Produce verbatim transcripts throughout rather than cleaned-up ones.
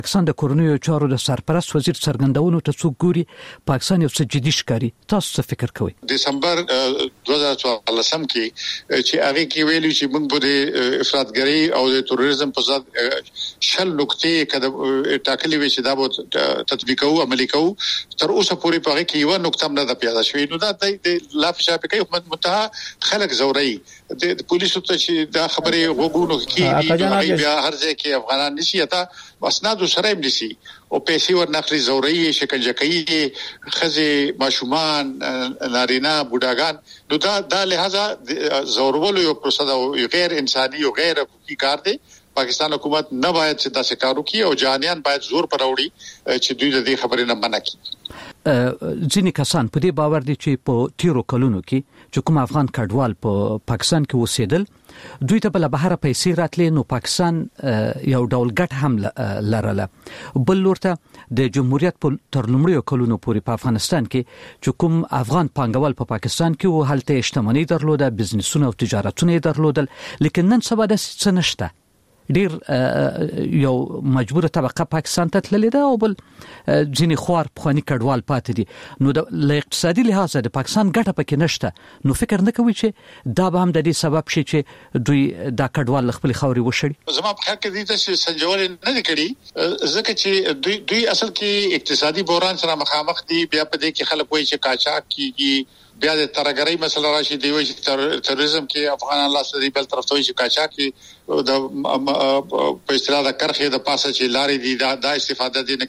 پاکستان د کورنیو چارو د سرپرست وزیر څرګندونو ته څوک ګوري پاکستان یو څه جدي ښکاري تاسو څه فکر کوئ دسمبر دوه زره څوارلسم کې چې هغه کې ویلي چې موږ به افراطګری او د تروریزم په ضد شل نقطې کده ټاکلې وي چې دا به تطبیقو عملي کوو تر اوسه پورې په هغه کې یو نقطه هم نه پیدا شوې نو دا د لافشا په کې حکومت متها خلک زوري د پولیسو ته چې دا خبره وګورو کې بیا هر ځای کې افغانان نشي اته اسناد سره هم نشي او پیسې ورنخري زوري شکنجه کوي خزي ماشومان نارینه بوډاګان نو دا د لہذا زورولو یو پروسه او غیر انساني او غیر حقوقي کار دی پاکستان حکومت نه باید چې دا کارو کوي او جانیان باید زور پر وړي چې دوی د دې خبرې نه منع کړي ځینې کسان په دې باور دي چې په تیرو کلونو کې چې کوم افغان کډوال په پاکستان کې اوسېدل دوی ته بل بهره پیسې راتلې نو پاکستان یو ډول ګټ هم لرله بل لورته د جمهوریت په تر لومړیو کلونو پورې په افغانستان کې چې کوم افغان پانګوال په پاکستان کې و هلته شتمنۍ درلوده بزنسونه او تجارتونه درلودل لیکن نن سبا د څه نشته ډیر یو مجبوره طبقه پاکستان ته تللې ده او بل ځینې خوار پخوانی کډوال پاتې دي نو د اقتصادي لحاظ د پاکستان ګټه پکې نشته نو فکر نه کوي چې دا به هم د دې سبب شي چې دوی دا کډوال خپل خاوري وشړي زما په خیال کې دي چې سنجول نه کړي ځکه چې دوی دوی اصل کې اقتصادي بحران سره مخامخ دي بیا په دې کې خلک وایي چې قاچاق کیږي بیا د ترګری مسله راشي دی وایي چې تروریزم کې افغانان لاس دی بل طرف ته وایي چې قاچاق کې د په اصطلاح د کرخې د پاسه چې لارې دي دا د استفاده دي نه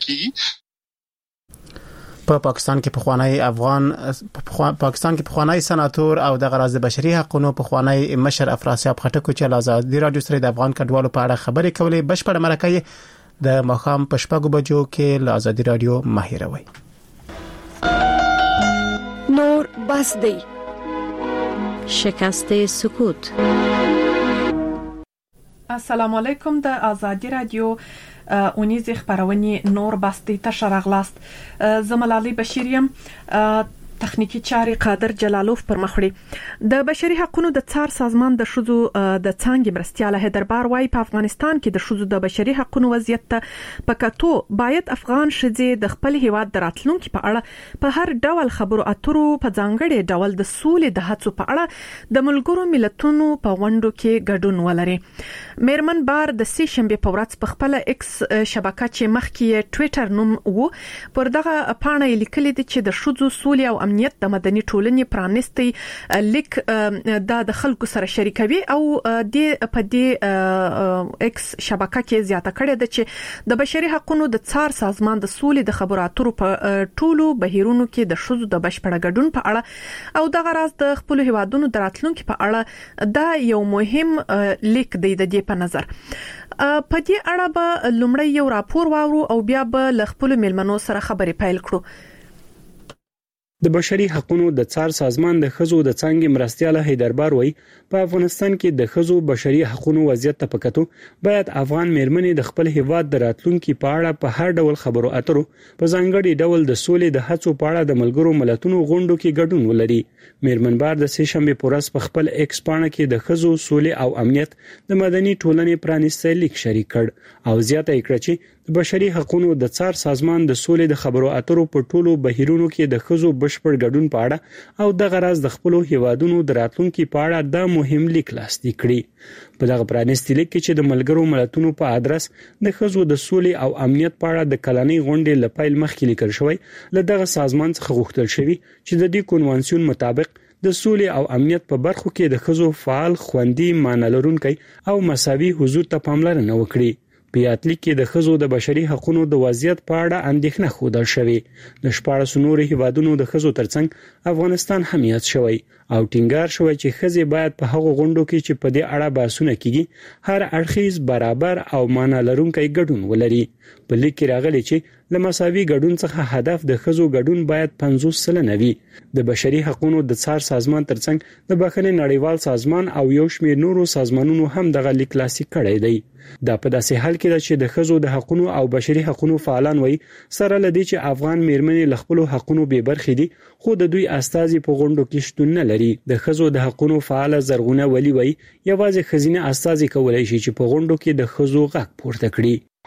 کیږي په پاکستان کې پخوانی افغان پاکستان کې پخوانی سناتور او د غراض بشري حقوقو پخوانی مشر افراسیاب خټکو چې لازادي رادیو سره د افغان کډوالو په اړه خبرې کولې بشپړ مرکه د مخام پشپغو بجو کې لازادي رادیو ماهروي نور بس دی شکست سکوت السلام علیکم د آزادی رادیو اونیز خبرونه نور بس دی تشرغلاست زملالي بشیریم تخنیکی چاري قادر جلالوف پر مخړي د بشري حقوقو د څار سازمان د شذو د څنګه مرستياله هدربار وايي په افغانستان کې د شذو د بشري حقوقو وضعیت ته پکاتو باید افغان شذې د خپل هیواد دراتلونکو په اړه په هر ډول خبرو اترو په ځانګړي ډول د سولې د هڅو په اړه د ملګرو ملتونو په غونډو کې ګډون ولري میرمن بار د سې شنبه په ورځ په خپل ایکس شبکه چې مخکې ټوئیټر نوم وو پر دغه پاڼه لیکلي دي چې د شذو سولې او امنیت د مدني ټولنې پرانستي لیک د خلکو سره شریکوي او د په دې ایکس شبکه کې زیاته کړې ده چې د بشري حقوقو د څار سازمان د سولې د خبرو اترو په ټولو بهیرونو کې د شذو د بشپړ ګډون په اړه او د غراض د خپل هیوادونو دراتلونکو په اړه دا یو مهم لیک دی د دې په نظر په دې اړه به لومړی یو راپور واورو او بیا به ل خپل ملمنو سره خبرې پیل کړو د بشري حقوقو د څار سازمان د خزو د څنګه مرستياله هیدربار وای په افغانستان کې د خزو بشري حقوقو وضعیت ته پکاتو باید افغان میرمنې د خپل هیواد د راتلونکو په اړه په هر ډول خبرو اترو په ځانګړي ډول د سولې د هڅو په اړه د ملګرو ملتونو غونډو کې ګډون ولري میرمن بار د سې شنبه پورس په خپل ایکس پاڼه کې د خزو سولې او امنیت د مدني ټولنې پرانیستي لیک شریک کړ او زیاته کړ چې د بشري حقوقو د څار سازمان د سولې د خبرو اترو په ټولو بهیرونو کې د خزو بشپړ ګډون په اړه او د غراض د خپل هیوادونو د راتلونکو په اړه د مهم لیک لاسلیک کړی په دغه پرانیستي لیک کې چې د ملګرو ملتونو په ادرس د خزو د سولې او امنیت په اړه د کلنۍ غونډې لپاره مخکې لیکل شوی له دغه سازمان څخه غوښتل شوی چې د دې کنوانسیون مطابق د سولې او امنیت په برخو کې د خزو فعال خوندي معنی لرونکي او مساوي حضور ته پاملرنه وکړي پیاتلیک کې د خزو د بشري حقوقو د وضعیت په اړه اندېښنه خوده شوې د شپږ نورو هیوادونو د خزو ترڅنګ افغانستان هم یاد شوی او ټینګار شوی چې خزې باید په هغو غونډو کې چې په دې اړه بحثونه کیږي هر اړخیز برابر او معنی لرونکي ګډون ولري په لیک کې راغلي چې لمساوي ګډون څخه هدف د خزو ګډون باید پنځوس سلنه وي د بشري حقوقو د څار سازمان ترڅنګ د بخښنې نړیوال سازمان او یو شمېر نورو سازمانونو هم دغه لیک لاسلیک کړی دی دا په داسې حال کې ده چې د خزو د حقوقو او بشري حقوقو فعالان وایي سره لدی چې افغان میرمنې له خپل حقوقو به برخې دي خو د دوی استازي په غونډو کې شتون نه لري د خزو د حقوقو فعال زرغونه ولی وایي یوازې خزینه استازي کولای شي چې په غونډو کې د خزو غږ پورته کړي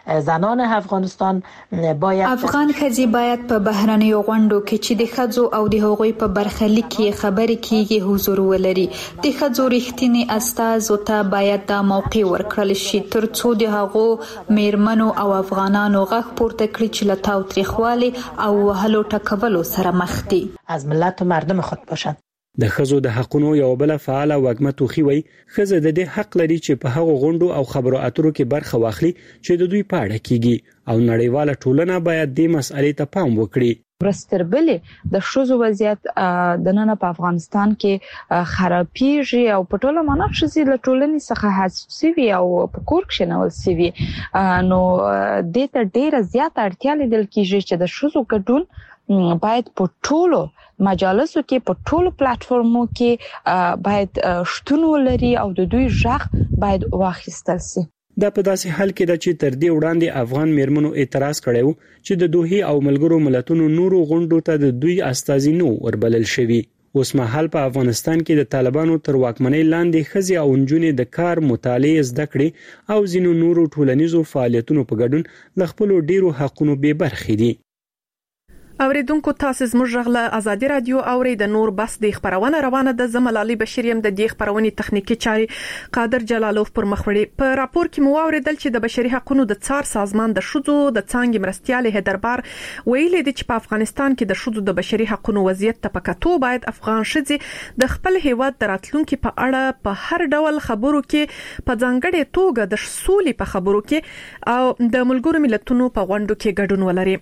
زنان افغانستان باید افغان ښځې باید په بهرنیو غونډو کې چې د ښځو او د هغوی په برخلیک کې خبرې کیږي حضور ولري. د ښځو رښتینی استازو ته باید دا موقع ورکړل شي ترڅو د هغو میرمنو او افغانانو غږ پورته کړي چې له تاوتریخوالي او وهلو ټکولو سره مخ دي. از ملت و مردم خود باشند. د ښځو د حقونو یو بل فعال وګمه توخی وای ښځه د دې حق لري چې په هغو غونډو او خبرو اترو کې برخه واخلي چې د دوی په اړه کیږي او نړیواله ټولنه باید دې مسئلې ته پام وکړي. برستربلې د ښځو وضعیت د نن په افغانستان کې خرابېږي او په ټوله معنا ښځې له ټولنې څخه حذف او په کور کې نول سوي نو د ته ډیره زیاته اړتیا لیدل کیږي چې د ښځو ګډون باید په ټولو مجالسو کې په ټولو پلیټفارمو کې باید شتون ولري او د دوی ځخ باید واخیستل شي. دا په داسې حال کې ده چې تر دې وړاندې افغان میرمنو اعتراض کړی چې د دوحې او ملګرو ملتونو نورو غونډو ته د دوی استازي نو وربلل شوي. اوس مهال په افغانستان کې د طالبانو تر واکمنۍ لاندې ښځې او نجونې د کار مطالعه زده کړې او ځینو نورو ټولنیزو فعالیتونو په ګډون له خپل ډیرو حقونو بې برخې دي. اوریدونکو تاسو زموږ غږ له آزادي رادیو اوري د نور بس د خبرونه روانه د زملالي بشریم د دې خبرونې تخنیکی چاري قادر جلالوف پر مخوړي په راپور کې مو اوریدل چې د بشري حقوقو د څار سازمان د شذو د څنګه مرستياله دربار ویلي د چې په افغانستان کې د شذو د بشري حقوقو وضعیت ته پکاتو باید افغان شذې د خپل هیواد دراتلونکو په اړه په هر ډول خبرو کې په ځانګړي توګه د سولې په خبرو کې او د ملګرو ملتونو په غونډو کې ګډون ولري.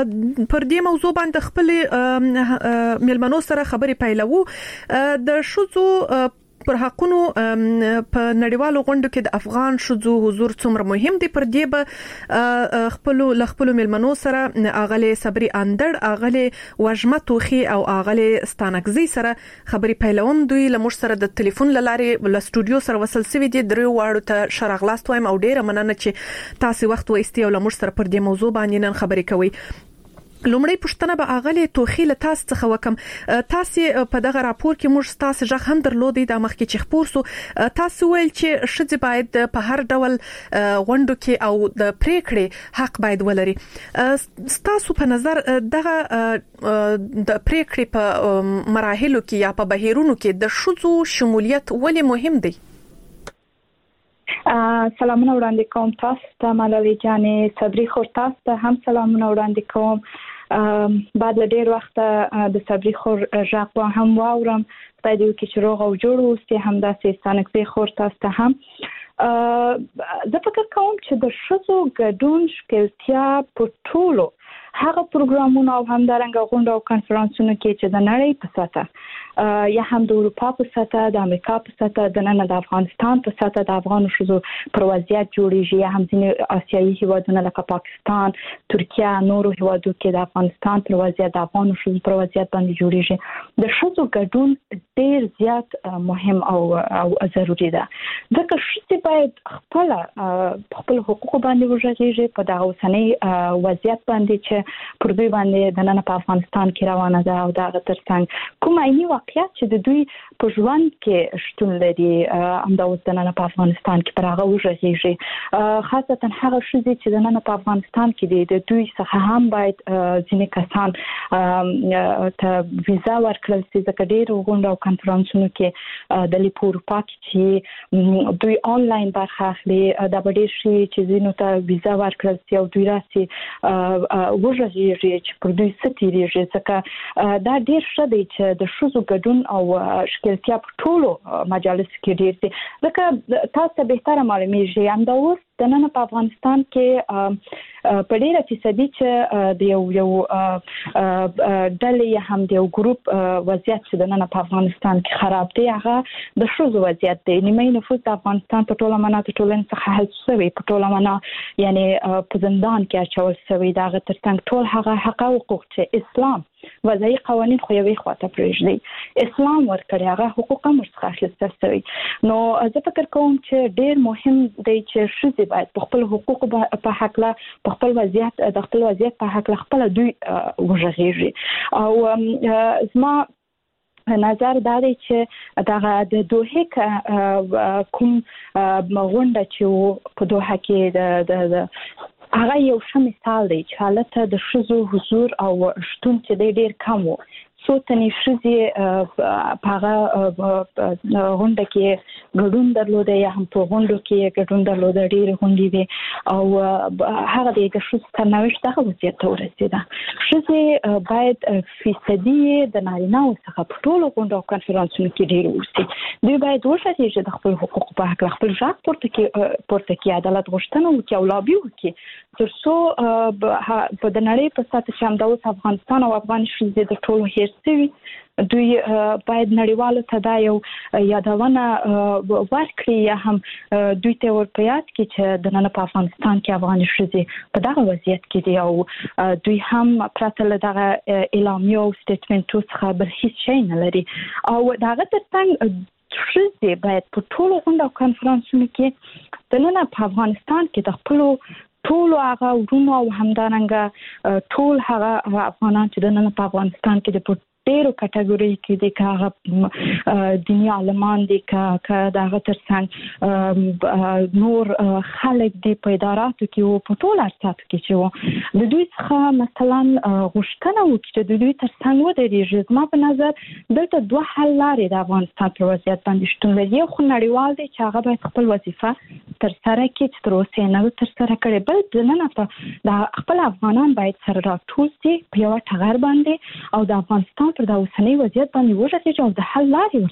پر دې موضوع باندې خپل ملمنو سره خبرې پیلوو. د شذو پر حقونو په نړیوالو غونډو کې د افغان شذو حضور څومره مهم دی پر دې به خپل لخپل ملمنو سره اغله صبري اندړ اغله وجمه توخي او اغله ستانکزي سره خبرې پیلوم. دوی لمر سره د ټلیفون لارې له سټوډیو سره وصل سوي دي. درو واړو ته شرغلاست وایم او ډیره مننه چې تاسو وخت وایستي او لمر سره پر دې موضوع باندې نن خبرې کوي. لومړی پښتنه به اغله توخیله تاسو څخه وکم. تاسو په دغه راپور کې موږ تاسو ځخ هم درلودي د مخ کې چخپور سو تاسو ویل چې شذ باید په هر ډول غونډو کې او د پریکړې حق باید ولري. تاسو په نظر دغه د پریکړې په مراحلو کې یا په بهیرونو کې د شذو شمولیت ولې مهم دی؟ سلامونه وړاندې کوم تاسو ته ملالۍ جانې صبري خور تاسو ته هم سلامونه وړاندې کوم. بعد له ډیر وخت د صبري خور ژغ هم واورم خدای دې وکړي چې روغ او جوړ اوسئ. همداسې ستانکزي خور تاسو ته هم زه فکر کوم چې د ښځو ګډون ښکېلتیا په ټولو هغه پروګرامونو او همدارنګه غونډو او کنفرانسونو کې چې د نړۍ په سطح یا هم د اروپا په سطح د امریکا په سطح د نن د افغانستان په سطح د افغان ښځو پر وضعیت جوړیږي یا هم ځینې آسیایي هیوادونه لکه پاکستان ترکیه نورو هیوادو کې د افغانستان پر وضعیت د افغان ښځو پر وضعیت باندې جوړیږي. د ښځو ګډون ډیر زیات مهم او او ضروری ده ځکه ښځې باید خپل خپل حقوق باندې وژغېږي په دغه اوسنۍ وضعیت باندې چې پر دوی باندې د نن په افغانستان کې روانه ده او دغه ترڅنګ کوم عیني واقعیت چې د دوی په ژوند کې شتون لري همدا اوس د نن په افغانستان کې پر هغه وژغېږي. خاصتا هغه ښځې چې د نن په افغانستان کې دي د دوی څخه هم باید ځینې کسان ته ویزا ورکړل شي ځکه ډېر غونډو او کنفرانسونو کې د لیپ اروپا کې چې دوی آنلاین برخه اخلي دا به ډېر شي چې ځینو ته ویزا ورکړل شي او دوی راسي وژغېږي چې پر دوی څه تېرېږي ځکه دا ډېر ښه دی چې د ښځو ګډون او ښکېلتیا په ټولو مجالسو کې ډېر دي ځکه تاسو ته بهتره معلومیږي همدا اوس د نن په افغانستان کې په ډیره فیصدي چې د یو یو ډلې یا هم د یو ګروپ وضعیت چې د نن په افغانستان کې خراب دی هغه د ښځو وضعیت دی. نیمه نفوس د افغانستان په ټوله معنا د ټولنې څخه حذف شوی په ټوله معنا یعنی په زندان کې اچول شوی دغه ترڅنګ ټول هغه حق او حقوق چې اسلام وضعي قوانين خو یوې خواته پرېږدي اسلام ورکړي هغه حقوق هم ورڅخه اخیستل شوی. نو زه فکر کوم چې ډیر مهم دی چې ښځې باید په خپل حقوق په حق لا په خپل وضعیت د خپل وضعیت په حق لا خپل دوی وژغېږي. او زما نظر دا دی چې دغه د دوحې کوم غونډه چې په دوحه کې د هغه یو ښه مثال دی چې حالت د ښځو حضور او شتون چې ډېر کم و. څو تنې ښځې په هغه غونډه کې ګډون درلوده یا هم په غونډو کې ګډون درلوده، ډېرې غونډې وې او هغه د ښځو سرنوشت دغه وضعیت ته ورسېده. ښځې باید فیصدي د نارینه‌و څخه په ټولو غونډو او کنفرانسونو کې ډېر اوسي. دوی باید وساتي چې د خپل حقوقو په هکله خپل غږ پورته کړي، پورته کړي، عدالت غوښتنه وکړي او لابي وکړي، تر څو په د نړۍ په سطح چې همدا اوس افغانستان او افغان ښځې د ټولو هېر شوي، دوی باید نړیوالو ته دا یو یادونه ورکړي یا هم دوی ته ور په یاد کړي چې د نن په افغانستان کې افغان ښځې په دغه وضعیت کې دي او دوی هم پرته له دغه اعلامیو او سټیټمنټو څخه بل هیڅ شی نه لري. او دغه ترڅنګ ښځې باید په ټولو غونډو او کنفرانسونو کې د نن په افغانستان کې د خپلو ټولو هغه ورونو او همدارنګه ټول هغه افغانان چې د نن په افغانستان کې د ډېرو کټګوري کې دي، که هغه دیني عالمان دي، که دغه ترڅنګ نور خلک دي په اداراتو کې او په ټول ارتاتو کې چې وو، د دوی څخه مثلا غوښتنه وکړي چې د دوی ترڅنګ ودرېږي. زما په نظر دلته دوه حل لارې د افغانستان پر وضعیت باندې شتون لري. یو خو نړیوال دی چې هغه باید خپل وظیفه ترسره کړي چې تر اوسه یې نه ده ترسره کړې. بل دننه په د خپل افغانان باید سره راټول شي په یوه ټغر باندې او د افغانستان پر د اوسنۍ وضعیت باندې وغږېږي او د حل لارې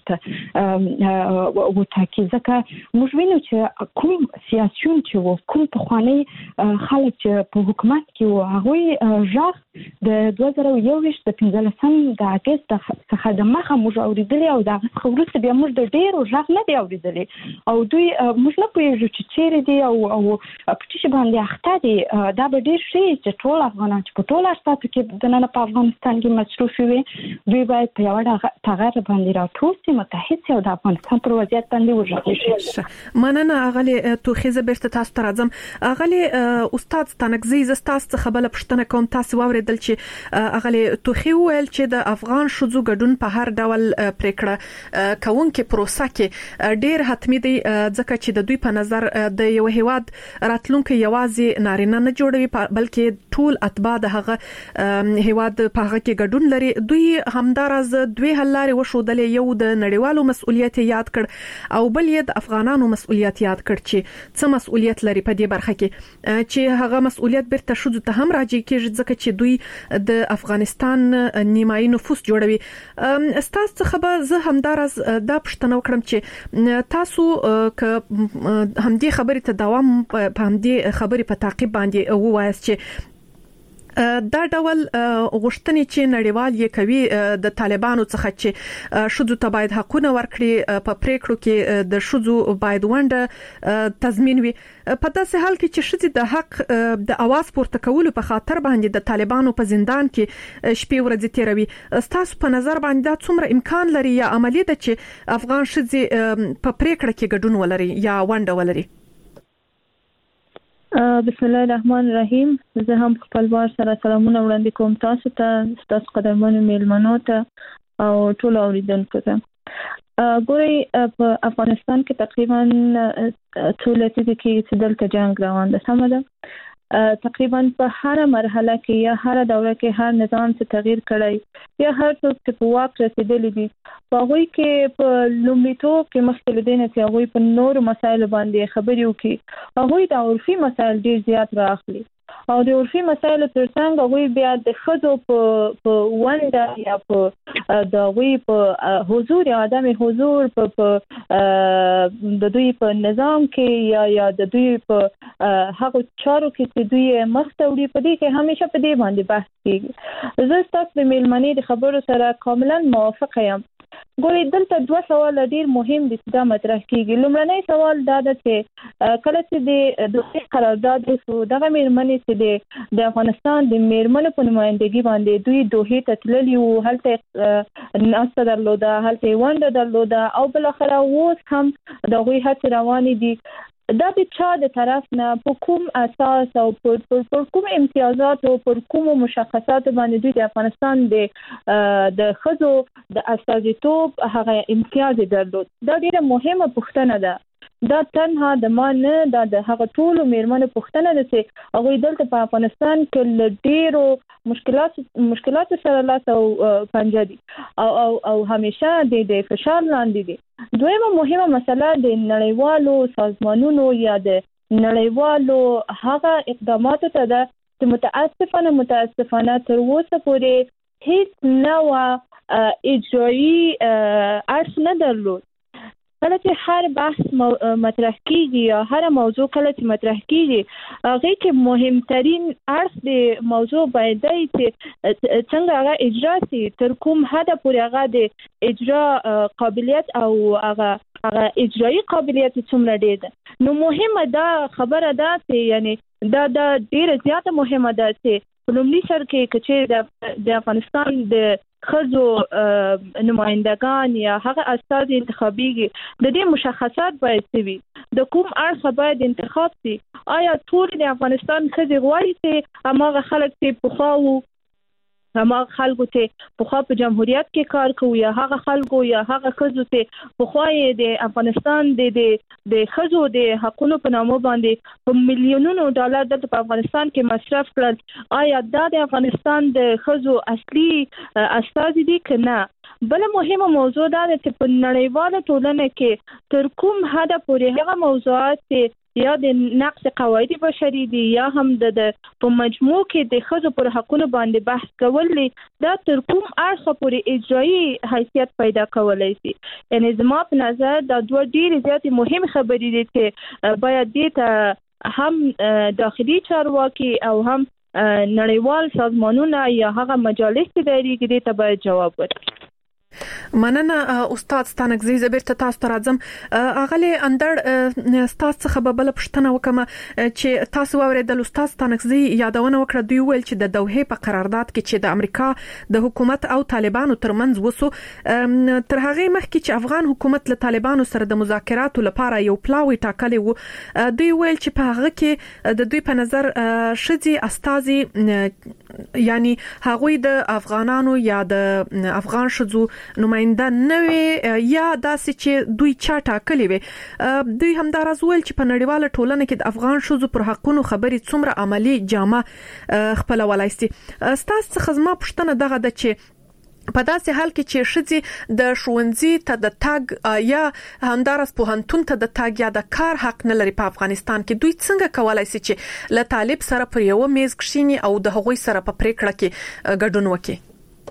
ورته وټاکي. ځکه موږ وینو چې کوم سیاسیون چې وو، کوم پخواني خلک چې په حکومت کې وو، هغوی غږ د دوه زره یو ویشت د پنځلسم د اګست څخه د مخه موږ اورېدلی او د هغه څخه وروسته بیا موږ د ډېرو غږ نه دی اورېدلی او دوی موږ نه پوهېږو چې چیرې دي او او په څه شي باندې اخته دي. دا به ډېر ښه چې ټول افغانان چې په ټولو ارتاتو کې د نن په افغانستان کې مصروف وي، دوی باید په یوه ټغر باندې راټول شي، متحد شي او د افغانستان پر وضعیت باندې وغږېږي. مننه اغلې توخیزه بیرته تاسو ته راځم. اغلې استاد ستانکزی ز تاسو څخه بل پښتنه کوم، تاسو واوریدل چې اغلې توخی ویل چې د افغان شذو ګډون په هر ډول پریکړه کوونکې پروسه کې ډیر حتمی دی، ځکه چې د دوی په نظر د یو هیواد راتلونکي یوازې نارینه نه جوړوي بلکې ټول اتباع د هغه هیواد په هغه کې ګډون لري. دوی همدارز دوی حل لارې وښودلې، یو د نړیوالو مسؤلیت یاد کړ او بل یې د افغانانو مسؤلیت یاد کړ چې څه مسؤلیت لري په دې برخه کې چې هغه مسؤلیت بیرته شذو ته هم راځي کېږي ځکه چې دوی د افغانستان نیمایي نفوس جوړوي. ستاسو څخه به زه همدارز دا پوښتنه وکړم چې تاسو که همدې خبرې ته دوام په همدې خبرې په تعقیب باندې ووایاست چې دا ډول غوښتنې چې نړیوال یې کوي د طالبانو څخه چې شذو ته باید حقونه ورکړي، په پریکړو کې د شذو باید ونډه تضمین وي، په داسې حال کې چې ښځې د حق د اواز پورته کولو په خاطر باندې د طالبانو په زندان کې شپې ورځې تیروي. ستاسو په نظر باندې دا څومره امکان لري یا عملی ده چې افغان ښځې په پریکړه کې ګډون ولري یا ونډه ولري؟ بسم الله الرحمن الرحیم. زه هم خپل وار سره سلامونه وړاندې کوم تاسو ته، تاسو قدرمنو میلمنو ته او ټول اوریدونکو ته. ګورئ په افغانستان کې تقریبا څو لسیزې کې چې دلته جنگ روان ده، سمه ده. تقریبا په هر مرحله کې یا هر دوره کې هر نظام چې تغییر کړی یا هر څوک چې په واک رسیدلی دي، په هغوی کې په لومړیتوب کې مخکې له دې نه چې هغوی په نورو مسایلو باندې خبرې وکړي، هغوی د عرفي مسایل ډېر زیات رااخلي او د عرفي مسایلو ترڅنګ هغوی بیا د ښځو په ونډه یا په د هغوی په حضور یا عدم حضور په د دوی په نظام کې یا یا د دوی په هغو چارو کې چې دوی مخ ته وړي، په دې کې همیشه په دې باندې بحث کېږي. زه ستاسو د میلمنې د خبرو سره کاملا موافقه یم. ګورئ دلته دوه سوال ډیر مهم دي چې دا مطرح کیږي. لومړنی سوال دا ده چې کله چې د دوی قرارداد وشو، دغه میرمنې چې د افغانستان د میرمنو په نمائندګي باندې دوی دوحې ته تللي وو، هلته ناسته درلوده، هلته یې ونډه درلوده او بالاخره اوس هم د هغوی هڅې روانې دي. دا د چا د طرف نه په کوم اساس او پر کوم امتیازات او پر کوم مشخصات باندې دوی د افغانستان د د ښځو د استازیتوب هغه امتیاز درلود؟ دا ډیره مهمه پوښتنه ده دا تنها د ما نه دا د هغه ټولو میرمنو پوښتنه ده چې هغه دلته په افغانستان کې ل ډیرو مشکلات مشکلات سره لاس او پنجه دي او او او همیشه د د فشار لاندې دي. دویمه مهمه مسله د نړیوالو سازمانونو یا د نړیوالو هغه اقداماتو ته ده چې متاسفانه متاسفانه تر اوسه پورې هیڅ نوع اجرایی اړخ نه درلود. کله چې هر بحث مطرح کیږي یا هر موضوع کله چې مطرح کیږي هغه کې مهمترین اړخ د موضوع باید دی چې څنګه هغه اجرا شي، تر کوم حد پورې هغه د اجرا قابلیت او هغه هغه اجرایی قابلیت څومره ډیر ده. نو مهمه دا خبره ده چې یعنی دا دا ډیره زیاته مهمه ده چې په لومړي سر کې چې د افغانستان د خزو نمائندگان یا هغه استاد انتخابيږي د دې مشخصات باید وي، د کوم اړخ باید انتخاب شي. آیا ټول د افغانستان خزي غواړي چې هغه خلک چې پخواو هغه خلکو ته پخوا په جمهوریت کې کار کوي یا هغه خلکو یا هغه خزو ته پخوای د افغانستان د د خزو د حقوقو په نامه باندې په میلیونونو ډالر د په افغانستان کې مصرف کړل، آیا دا د افغانستان د خزو اصلي استازي دي کنه؟ بل مهمه موضوع دا ده چې په نړیواله ټولنه کې تر کوم حد پورې هغه موضوعات یا د نقص قواعد بشري دي یا هم د په مجموع کې د خزو پر حقوقو باندې بحث کول دا تر کوم اړخ پورې اجرایی حیثیت پیدا کولای شي. یعنی زما په نظر دا دوه ډېرې زیاتې مهم خبرې دي چې باید دې ته هم داخلي چارواکي او هم نړیوال سازمانونه یا هغه مجالس چې دایري کې دې ته باید جواب ورکړي. مننه استاد ستانکزی. زبیر ته تاسو ته راځم. اغلی اندر استاد څخه به بل پښتنه وکم چې تاسو اوریدل استاد ستانکزی یادونه وکړه دوی ویل چې د دوحه په قرارداد کې چې د امریکا د حکومت او طالبانو ترمنځ وسو تر هغه مخکې چې افغان حکومت له طالبانو سره د مذاکراتو لپاره یو پلاوی ټاکلی وو، دوی ویل چې په هغه کې د دوی په نظر شذي استازي یعنی هغوی د افغانانو یا د افغان شذو نماینده نه وي یا داسې چې دوی چا ټاکلي وي. دوی هم دا راز ویل چې په نړیواله ټولنه کې د افغان شذو پر حقوقو خبرې څومره عملی جامه خپلولای شي. ستاسو څخه زما پوښتنه دغه ده چې په داسې حال کې چې شذي د ښوونځي ته د تاګ یا همدارس پوهنتون ته د تاګ یا د کار حق نه لري په افغانستان کې، دوی څنګه کولای شي چې له طالب سره پر یو میز کښیني او د هغوی سره په پریکړه کې ګډون وکړي؟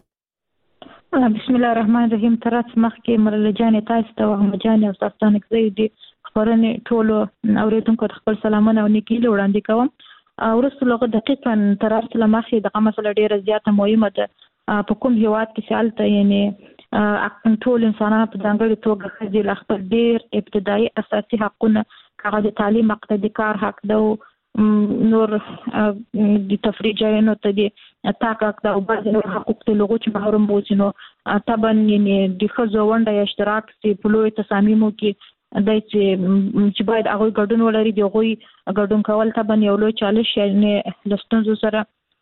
بسم الله الرحمن الرحیم. ترڅ مخکې مرله جان تاسو ته او جان او تاسو کې زه دې خبرونه ټولو اوریدونکو ته خپل سلامونه او نیکی وړاندې کوم. ورسته لغه دقیقاً ترڅ لمخې د مسله ډیره زیاته مهمه ده په کوم هیواد کې سالته یعنی ټول انسانانو په ځانګړي توګه خځې له خپل ډیر ابتدایي اساسي حقونه هغه د تعلیم حق د کار حق ده نور د تفریح ځایونو ته دي تاکک دا او بعض نور حقوق ته لغوه چې محروم بوزینو طبعا یعنی د خزو ونده اشتراک سي په لوی تصامیمو کې دای چې چې باید هغه ګډون ولري دی غوي ګډون کول طبعا یو لوی چالش یعنی لستونزو سره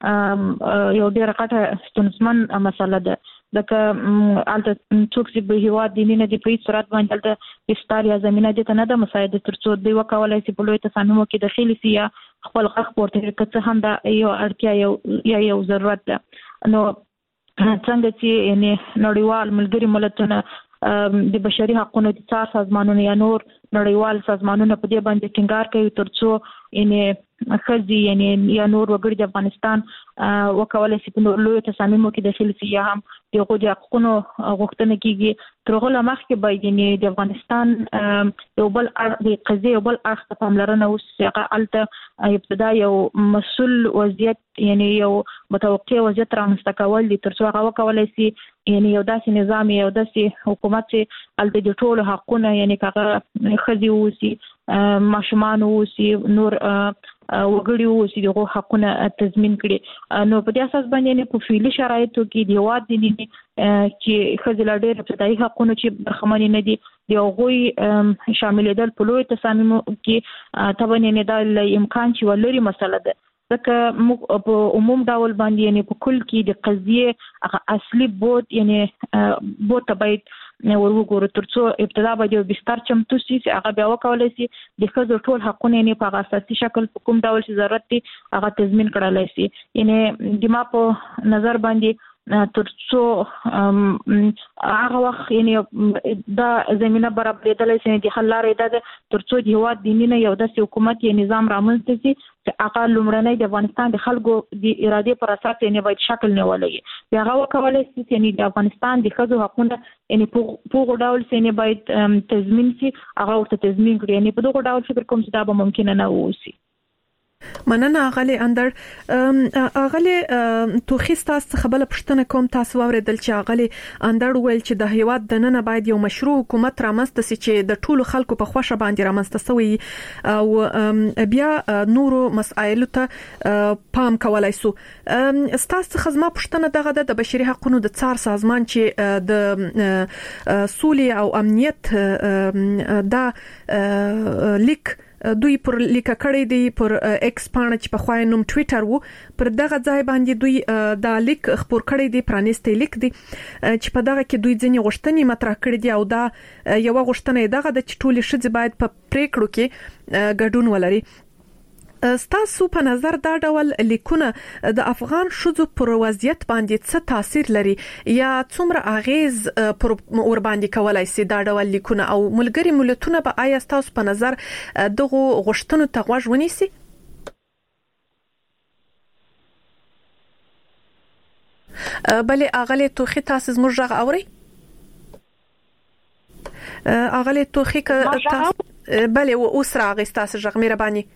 یو ډیر غټه ستونزمن مسله ده. لکه الته څوک چې به هیواد دیني نه دی په هیڅ صورت باندې الته استاریا زمينه دي ته نه ده مساعده ترڅو دوی وکولای شي په لوی تصامیمو کې داخلي سي یا خپل حق پورته کړي چې هم دا یو اړتیا یو یا یو ضرورت ده. نو څنګه چې یعنی نړیوال ملګری ملتونه د بشري حقوقو د څار سازمانونو یا نور نړیوال سازمانونو په دې باندې ټینګار کوي ترڅو یعنی خزي یعنی یا نور وګړي د افغانستان وکولای شي په لوی تصامیمو کې داخلي سي یا هم د حقوقو غوښتنه کیږي. ترغه لمخکې باید یعنی د افغانستان یو بل د قضیه یو بل اړخ ته پاملرنه وشي. الته ابتدا یو مسؤل وضعیت یعنی یو متوقع وضعیت رامنځته کول دي ترڅو هغه وکولای شي یعنی یو داسې نظام یو داسې حکومت چې الته د ټولو حقوقونه یعنی هغه خزي وسی ماشومان وسی نور وګړي وسی دغه حقوقونه تضمین کړي. نو په دې اساس باندې په فعلي شرایطو کې د هواد دي چې خزي لا ډېر ابتدایي حقوقونه چې برخمن نه دي د هغوی شاملېدل په لوی تصامیمو کې طبعا نه د امکان چې ولري مسله ده. ځکه موږ په عموم ډول باندې یعنی په کل کې د قضیه هغه اصلي بود یعنی بود ته باید ورغورو ترڅو ابتدا به یو بستر چمتو شي چې هغه بیا وکولای شي د خځو ټول حقونه نه په اساسي شکل کوم ډول چې ضرورت دي هغه تضمین کړلای شي. یعنی د ما په نظر باندې ترڅو هغه وخت یعنی دا زمينه برابرېدل شي د حل لارې ده ترڅو د هواد دیني یو د حکومت یا نظام رامنځته شي چې هغه لومړنۍ د افغانستان د خلکو د ارادې پر اساس یې باید شکل نیولې یا هغه وکولای شي چې د افغانستان د خځو حقونه یعنی په ډول چې باید تضمین شي هغه ورته تضمین کړي. یعنی په دغه ډول فکر کوم چې دا به ممکن نه ووسی. مننه اغلی اندر اغلی توخی تاسو خبره پښتنه کوم تاسو اوریدل چې اغلی اندر ویل چې د هیواد د نن باید یو مشروع حکومت رامنځته شي چې د ټولو خلکو په خوښه باندې رامنځته شوی او بیا نورو مسایلو ته پام کولای سو. تاسو خدمه پښتنه دغه د بشري حقوقو د څار سازمان چې د سولې او امنیت دا لیک دوی پر لیک کړی دی پر ایکس پاڼه چې په خوای نوم ټوئیټر وو پر دغه ځای باندې دوی دا لیک خبر کړی دی پرانیستي لیک دی چې په دغه کې دوی ځینې غوښتنې مطرح کړې دي او دا یو غوښتنه دغه د ټولي شذ باید په پریکړو کې ګډون ولري. ستاسو په نظر دا ډول لیکونه د افغان شذو پر وضعیت باندې څه تاثیر لري یا څومره اغیز پر ور باندې کولای شي دا ډول لیکونه او ملګری ملتونه به آیا ستاسو په نظر دغه غوښتنو ته غوږ ونیسي؟ بلې اغلی توخی تاسو زموږ غږ اوري؟ اغلی توخی تاسو بلې اوس راغی تاسو غږ مهرباني.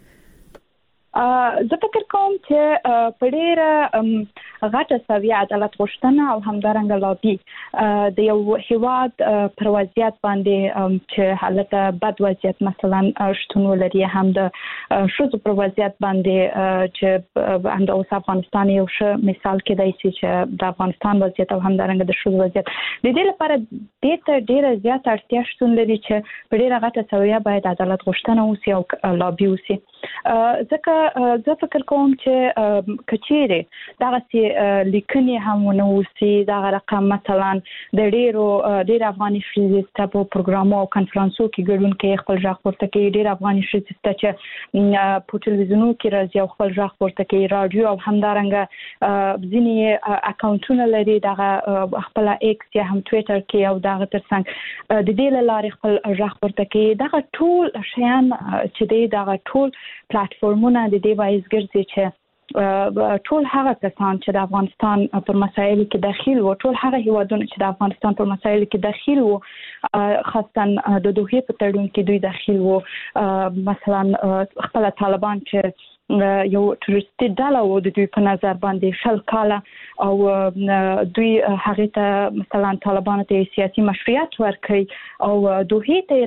زه فکر کوم چې په ډېره غټه سویه عدالت غوښتنه او همدارنګه لابي د یو هیواد پر وضعیت باندې چې حالت بد وضعیت مثلا شتون ولري هم د شذو پر وضعیت باندې چې هم د افغانستان یو ښه مثال کېدای شي چې د افغانستان وضعیت او همدارنګه د شذو وضعیت د دې لپاره د ته ډېره زیاته اړتیا شتون لري چې په ډېره غټه سویه باید عدالت غوښتنه وشي او لابي وشي. ځکه زه فکر کوم چې کچېره دغه سي لیکنې هم ونوسي دغه رقم مثلا د ډیرو ډیر افغاني شریسته په پروګرامو او کانفرنسو کې ګډون کوي خپل ځخ ورته کوي ډیر افغاني شریسته چې په ټلویزیونو کې راځي او خپل ځخ ورته کوي رادیو او همدارنګه ځینې اکاونټونه لري دغه خپل ایکس یا هم ټوئیټر کې او دغه ترڅنګ د دې لارې خپل ځخ ورته کوي دغه ټول شیان چې دغه ټول پلیټفارمونه د دې وایز ګرځي چې ټول هغه کسان چې د افغانستان پر مسایلو کې داخل وو ټول هغه هیوادونه چې د افغانستان پر مسایلو کې داخل وو خاصه د دوحې په تړون کې دوی داخل وو مثلا خپل طالبان چې یو ټوریستي ډله و د دوی په نظر باندې شل کاله او دوی هغه ته مثلا طالبان ته سیاسي مشروعیت ورکړي او دوی ته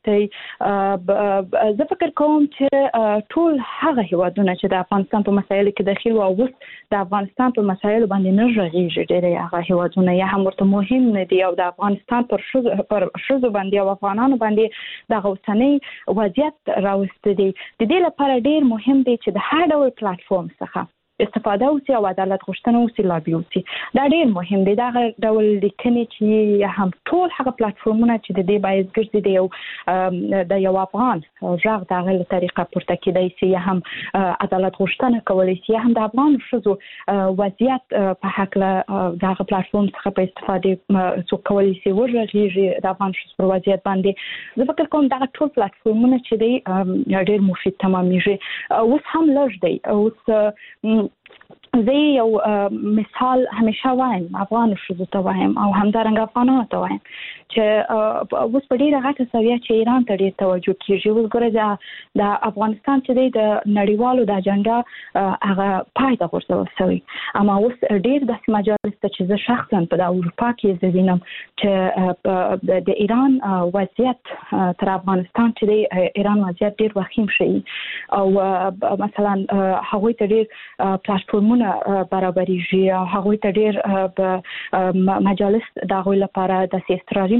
راوستي. زه فکر کوم چې ټول هغه هیوادونه چې د افغانستان په مسایلو کې داخل و او د افغانستان په مسایلو باندې نه راغلي ډېر هغه هیوادونه یا هم ورته مهم نه دي او د افغانستان پر شذو پر شذو باندې او افغانانو باندې د غوښتنې وضعیت راوستي دي. د دې لپاره ډېر مهم دي چې د هر ډول پلیټفارم څخه استفاده وکړي او عدالت غوښتنه وکړي لابي وکړي دا ډېر مهم دی. دا ډول لیکنې چې هم ټول هغه پلیټفارمونه چې د دې باعث ګرځي دی او د یو افغان ژغ د هغه طریقه پورته کېدای شي یا هم عدالت غوښتنه کولای شي یا هم د افغان ښځو وضعیت په هکله د هغه پلیټفارم څخه په استفاده څوک کولای شي ورغېږي د افغان ښځو پر وضعیت باندې. زه فکر کوم دا ټول پلیټفارمونه چې دی ډېر مفید تمامېږي. اوس هم لږ دی اوس زه یو مثال همیشه وایم افغان شذو ته وایم او همدارنګه افغانانو ته وایم چې اوس په ډیره غټه سویه چې ایران ته ډیر توجه کیږي. اوس ګوره د افغانستان چې د نړیوالو د اجنډا هغه پای ته ورسول شوی اما اوس ډیر د مجالس ته چې زه شخصا په اروپا کې زه وینم چې د ایران وضعیت تر افغانستان چې د ایران وضعیت ډیر وخیم شي او مثلا هغوی ته ډیر پلیټفارمونه برابرېږي او هغوی ته ډیر مجالس د هغوی لپاره د استراري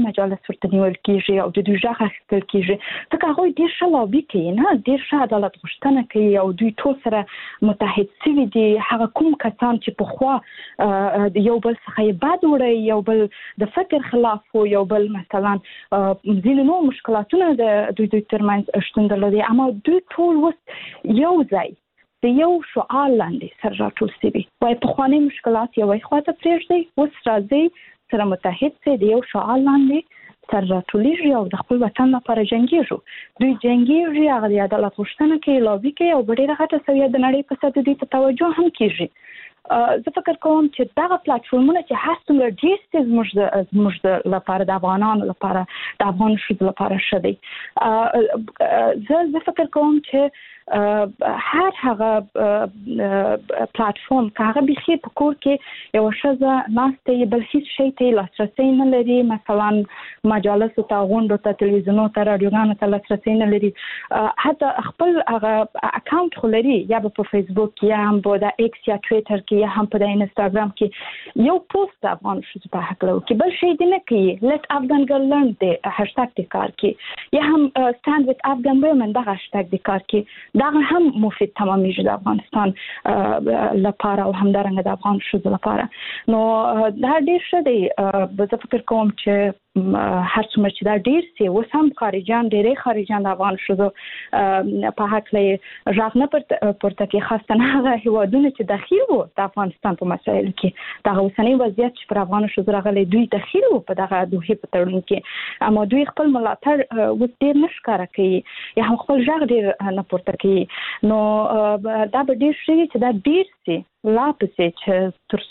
مجالس ورته نیول کیږي او د دوی ځخه اخیستل کیږي ځکه هغه ډیر ښه لابي کوي نه ډیر ښه عدالت غوښتنه کوي او دوی ټول سره متحد شوي دي هغه کوم کسان چې په خوا یو بل څخه بد وړي یو بل د فکر خلاف او یو بل مثلا ځینې نو مشکلاتونه د دوی دوی ترمنځ شتون درلودي اما دوی ټول وس یو ځای د یو شعار لاندې سره راټول شوي وای په خواني مشکلات یو خواته پرېږدي اوس راځي سره متحد سي د یو شعار لاندې سره راټولېږي او د خپل وطن لپاره جنګيږي دوی جنګيږي هغه د عدالت غوښتنه کوي لابي کوي او ډېره غټه سویه د نړۍ په سطح دې ته توجه هم کیږي زه فکر کوم چې دغه پلیټفارمونه چې هر څومره ډېر څه زموږ د زموږ لپاره د افغانانو لپاره د افغان ښځو لپاره ښه دی زه زه فکر کوم چې هر هغه پلیټفارم هغه بخي په کور کې یو ښځه ناشته بل هیڅ شي ته لاسرسي نه لري مثلا مجالس ته غونډو ته تلویزیونو ته رادیوګانو ته لاسرسي نه لري حتی خپل هغه اکاونټ خلري یا په فیسبوک یا هم په د ایکس یا ټوئیټر کې یا هم په د انستګرام کې یو پوسټ افغان شوز په حق لو کې بل شي دی نه کوي let afghan girl learn دی هاشټاګ دی کار کې یا هم stand with afghan women دا هاشټاګ دی کار کې دا هم مفید تمامېږي د افغانستان لپاره او همدارنګه د افغان شوز لپاره نو دا ډېر ښه دی زه فکر کوم چې هر څومره چې دا ډېر سي اوس هم خارجيان ډېرې خارجيان د افغان شوزو په حق لې ژغ نه پورته کې خاصه نه هغه هیوادونه چې داخل وو د افغانستان په مسایلو کې دا اوسنۍ وضعیت چې پر افغان شوزو راغلي دوی داخل وو په دغه دوه په تړون کې اما دوی خپل ملاتړ و ډېر نشکاره کوي یا هم خپل ژغ ډېر نه پورته کوي نو دا به ډېر شي چې دا ډېر سي لا پسې چې